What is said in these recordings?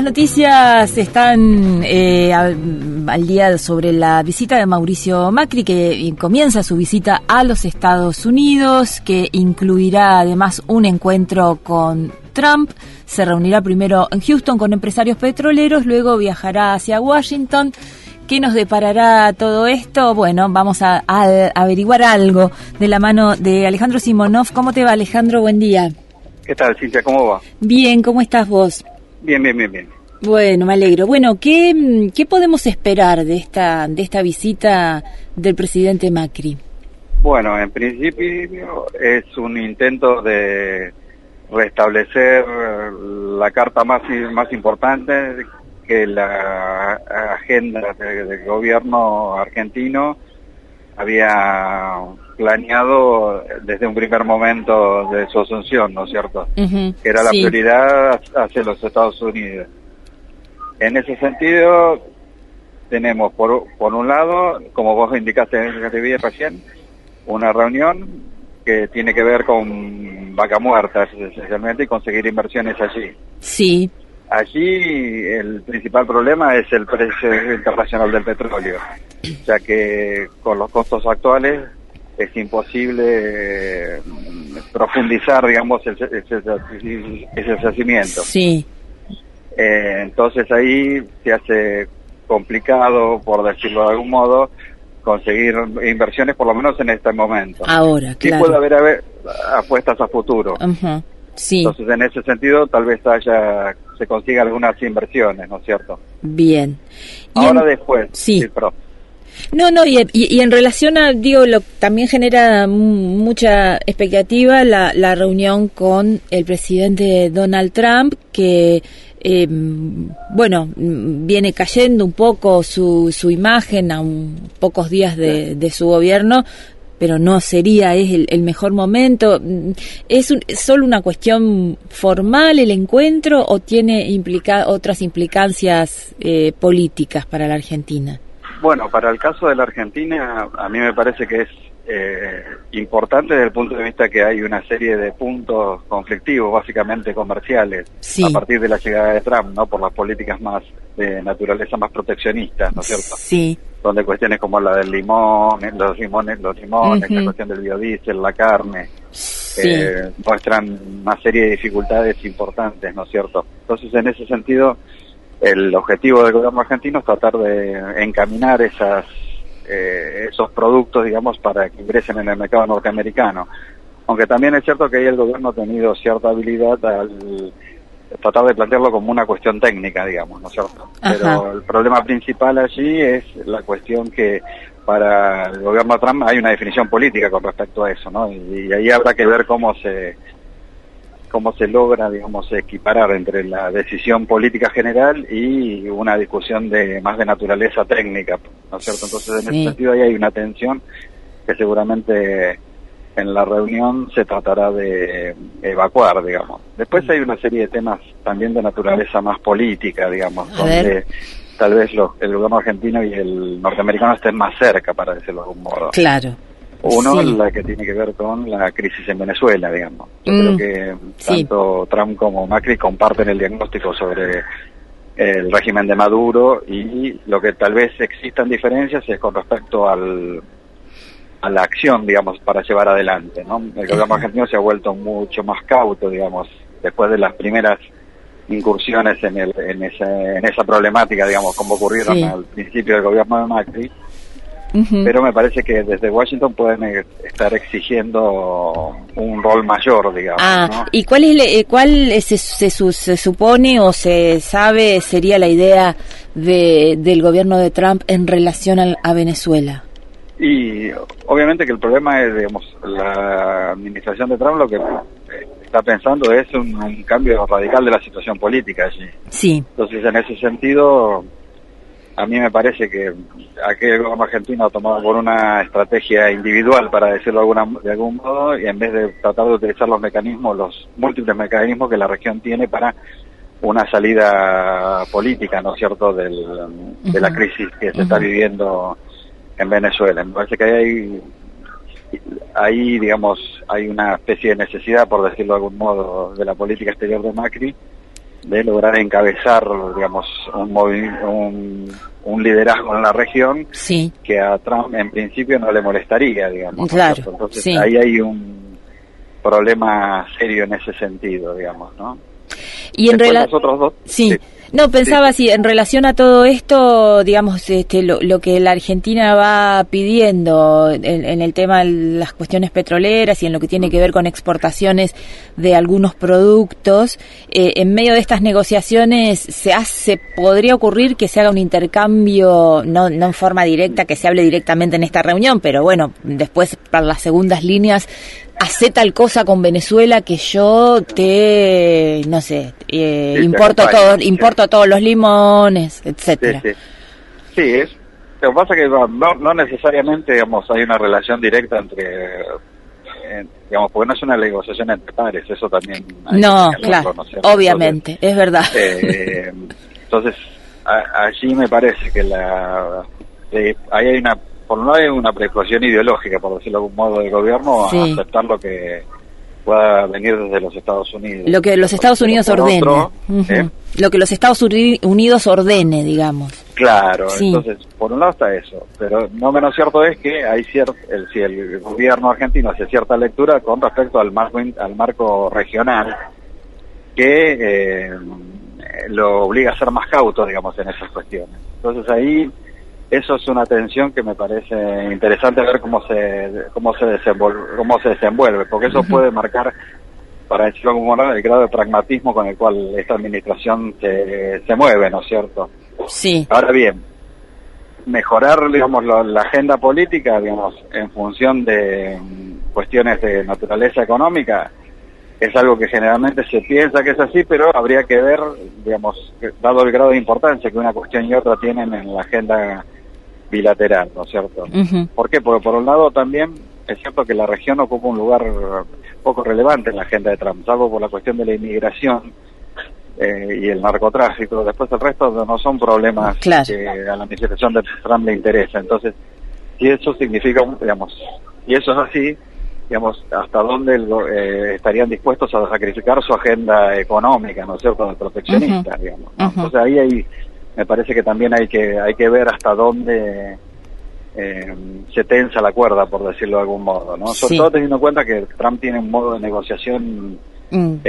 noticias están al día sobre la visita de Mauricio Macri, que comienza su visita a los Estados Unidos, que incluirá además un encuentro con Trump. Se reunirá primero en Houston con empresarios petroleros, luego viajará hacia Washington. ¿Qué nos deparará todo esto? Bueno, vamos a averiguar algo de la mano de Alejandro Simonov. ¿Cómo te va, Alejandro? Buen día. ¿Qué tal, Cintia? ¿Cómo va? Bien, ¿cómo estás vos? Bien. Bueno, me alegro. Bueno, ¿qué podemos esperar de esta visita del presidente Macri? Bueno, en principio es un intento de restablecer la carta más importante que la agenda del gobierno argentino había planeado desde un primer momento de su asunción, ¿no es cierto? Que era la prioridad hacia los Estados Unidos. En ese sentido, tenemos por un lado, como vos indicaste en el video recién, una reunión que tiene que ver con Vaca Muerta, esencialmente, y conseguir inversiones allí. Sí. Allí el principal problema es el precio internacional del petróleo, ya que con los costos actuales es imposible profundizar, digamos, ese yacimiento. Sí. Entonces ahí se hace complicado, por decirlo de algún modo, conseguir inversiones, por lo menos en este momento. Ahora, claro. Sí puede haber apuestas a futuro. Uh-huh. Sí. Entonces, en ese sentido, tal vez se consiga algunas inversiones, ¿no es cierto? Bien. Ahora después. Sí. Pero... No, y en relación a, también genera mucha expectativa la reunión con el presidente Donald Trump, que, viene cayendo un poco su imagen a pocos días de su gobierno, pero no sería el mejor momento. ¿Es solo una cuestión formal el encuentro o tiene otras implicancias políticas para la Argentina? Bueno, para el caso de la Argentina, a mí me parece que es importante desde el punto de vista que hay una serie de puntos conflictivos, básicamente comerciales, sí, a partir de la llegada de Trump, ¿no? Por las políticas más de naturaleza más proteccionistas, ¿no es cierto? Sí. Donde cuestiones como la del limón, los limones, Uh-huh, la cuestión del biodiesel, la carne, sí, muestran una serie de dificultades importantes, ¿no es cierto? Entonces, en ese sentido, el objetivo del gobierno argentino es tratar de encaminar esos productos, digamos, para que ingresen en el mercado norteamericano. Aunque también es cierto que ahí el gobierno ha tenido cierta habilidad al tratar de plantearlo como una cuestión técnica, digamos, ¿no es cierto? Ajá. Pero el problema principal allí es la cuestión que para el gobierno de Trump hay una definición política con respecto a eso, ¿no? Y ahí habrá que ver cómo se logra, digamos, equiparar entre la decisión política general y una discusión más de naturaleza técnica, ¿no es cierto? Entonces, en ese sentido, ahí hay una tensión que seguramente en la reunión se tratará de evacuar, digamos. Después hay una serie de temas también de naturaleza más política, digamos, donde tal vez el gobierno argentino y el norteamericano estén más cerca, para decirlo de algún modo. Claro. Uno, sí, la que tiene que ver con la crisis en Venezuela, digamos. Yo creo que tanto Trump como Macri comparten el diagnóstico sobre el régimen de Maduro, y lo que tal vez existan diferencias es con respecto a la acción, digamos, para llevar adelante, ¿no? El gobierno argentino se ha vuelto mucho más cauto, digamos, después de las primeras incursiones en esa problemática, digamos, como ocurrieron al principio del gobierno de Macri. Uh-huh. Pero me parece que desde Washington pueden estar exigiendo un rol mayor, digamos. ¿No? ¿Y cuál se supone o se sabe sería la idea del gobierno de Trump en relación a Venezuela? Y obviamente que el problema es, digamos, la administración de Trump lo que está pensando es un cambio radical de la situación política allí. Sí. Entonces, en ese sentido, a mí me parece que aquel gobierno argentino ha tomado por una estrategia individual, para decirlo de algún modo, y en vez de tratar de utilizar los múltiples mecanismos que la región tiene para una salida política, ¿no es cierto?, de la crisis que se está viviendo en Venezuela. Me parece que ahí, digamos, hay una especie de necesidad, por decirlo de algún modo, de la política exterior de Macri, de lograr encabezar, digamos, un liderazgo en la región, sí, que a Trump en principio no le molestaría, digamos. claro, ¿no? Entonces sí. ahí hay un problema serio en ese sentido, digamos, ¿no? Y en los otros dos, sí. sí. No, pensaba sí. si en relación a todo esto, digamos, lo que la Argentina va pidiendo en el tema de las cuestiones petroleras y en lo que tiene que ver con exportaciones de algunos productos, en medio de estas negociaciones se podría ocurrir que se haga un intercambio, no en forma directa, que se hable directamente en esta reunión, pero bueno, después para las segundas líneas, hacé tal cosa con Venezuela que yo te, no sé, importo todos los limones, etcétera. Sí, lo que pasa es que no necesariamente, digamos, hay una relación directa entre, digamos, porque no es una negociación entre pares, eso también hay claro, ¿no? Obviamente, entonces, es verdad. Entonces, allí me parece que ahí hay por un lado hay una preocupación ideológica, por decirlo de algún modo, del gobierno a aceptar lo que pueda venir desde los Estados Unidos. Lo que los Estados Unidos ordene. Lo que los Estados Unidos ordene, digamos. Claro, entonces, por un lado está eso, pero no menos cierto es que hay si el gobierno argentino hace cierta lectura con respecto al marco regional que lo obliga a ser más cauto, digamos, en esas cuestiones. Entonces ahí eso es una tensión que me parece interesante ver cómo se desenvuelve, porque eso puede marcar, para decirlo como el grado de pragmatismo con el cual esta administración se mueve, ¿no es cierto? Sí. Ahora bien, mejorar, digamos, la agenda política, digamos, en función de cuestiones de naturaleza económica, es algo que generalmente se piensa que es así, pero habría que ver, digamos, dado el grado de importancia que una cuestión y otra tienen en la agenda bilateral, ¿no es cierto? ¿Por qué? Porque por un lado también es cierto que la región ocupa un lugar poco relevante en la agenda de Trump, salvo por la cuestión de la inmigración y el narcotráfico. Después el resto no son problemas que a la administración de Trump le interesa. Entonces, si eso significa, digamos, y eso es así, digamos, hasta dónde estarían dispuestos a sacrificar su agenda económica, ¿no es cierto?, proteccionista, digamos, ¿no? Entonces ahí me parece que también hay que ver hasta dónde se tensa la cuerda, por decirlo de algún modo, ¿no? Sobre todo teniendo en cuenta que Trump tiene un modo de negociación un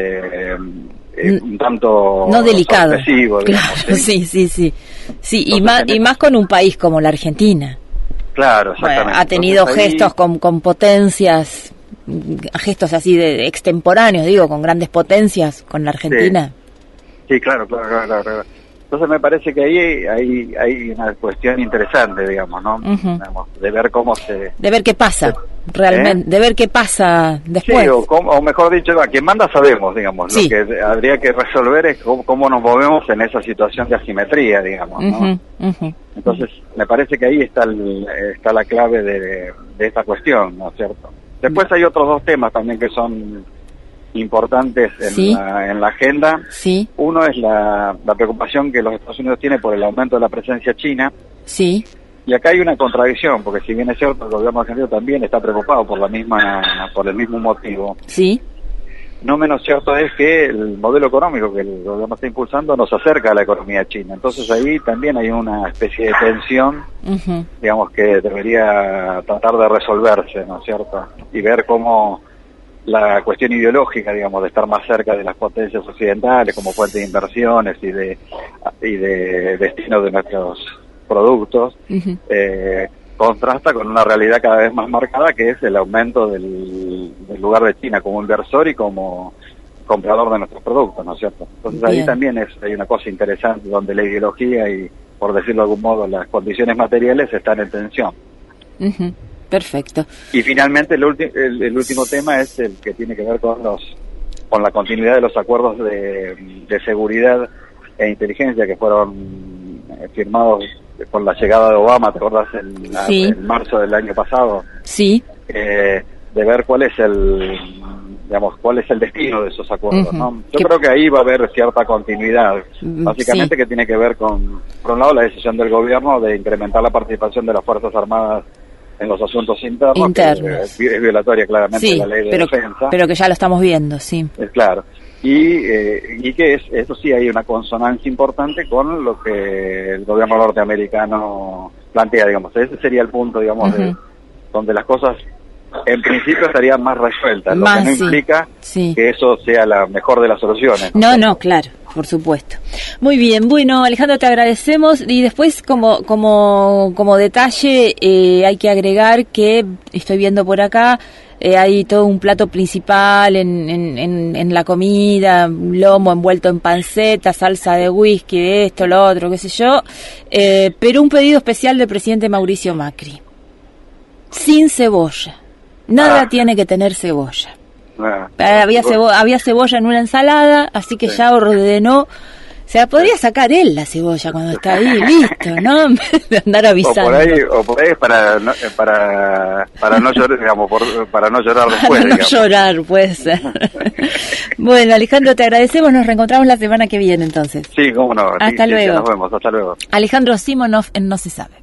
tanto no delicado, agresivo, digamos, claro, sí, entonces, y más con un país como la Argentina. Claro, exactamente. Ha tenido gestos con potencias, gestos así de extemporáneos, digo, con grandes potencias con la Argentina. Sí, claro. Entonces me parece que ahí hay una cuestión interesante, digamos, ¿no? Digamos, de ver cómo de ver qué pasa, realmente, de ver qué pasa después. Sí, o mejor dicho, a quien manda sabemos, digamos. Lo que habría que resolver es cómo nos movemos en esa situación de asimetría, digamos, ¿no? Entonces, me parece que ahí está la clave de esta cuestión, ¿no es cierto? Después hay otros dos temas también que son importantes en la agenda. Uno es la preocupación que los Estados Unidos tienen por el aumento de la presencia china. Y acá hay una contradicción, porque si bien es cierto, el gobierno argentino también está preocupado por el mismo motivo. No menos cierto es que el modelo económico que el gobierno está impulsando nos acerca a la economía china. Entonces ahí también hay una especie de tensión, digamos, que debería tratar de resolverse, ¿no es cierto? Y ver cómo la cuestión ideológica, digamos, de estar más cerca de las potencias occidentales como fuente de inversiones y de destino de nuestros productos, contrasta con una realidad cada vez más marcada, que es el aumento del lugar de China como inversor y como comprador de nuestros productos, ¿no es cierto? Entonces ahí también hay una cosa interesante donde la ideología y, por decirlo de algún modo, las condiciones materiales están en tensión. Perfecto. Y finalmente el último tema es el que tiene que ver con la continuidad de los acuerdos de seguridad e inteligencia que fueron firmados con la llegada de Obama, ¿te acuerdas? En marzo del año pasado. De ver cuál es el destino de esos acuerdos, ¿no? Yo creo que ahí va a haber cierta continuidad, básicamente que tiene que ver con, por un lado, la decisión del gobierno de incrementar la participación de las Fuerzas Armadas en los asuntos internos. Que es violatoria claramente de la ley de defensa. Pero que ya lo estamos viendo, sí. Claro. Y que eso sí, hay una consonancia importante con lo que el gobierno norteamericano plantea, digamos. Ese sería el punto, digamos, de donde las cosas en principio estarían más resueltas, lo que no implica que eso sea la mejor de las soluciones. No, claro, por supuesto. Muy bien, bueno, Alejandro, te agradecemos, y después como detalle hay que agregar que estoy viendo por acá, hay todo un plato principal en la comida, lomo envuelto en panceta, salsa de whisky, de esto, lo otro, qué sé yo, pero un pedido especial del presidente Mauricio Macri, sin cebolla. Nada tiene que tener cebolla. Había cebolla en una ensalada, así que ya ordenó. O sea, podría sacar él la cebolla cuando está ahí, listo, ¿no? De andar avisando. O por ahí es para no llorar, digamos, para no llorar después. Para no llorar, puede ser. Bueno, Alejandro, te agradecemos, nos reencontramos la semana que viene entonces. Sí, cómo no. Hasta luego. Nos vemos, hasta luego. Alejandro Simonov en No se sabe.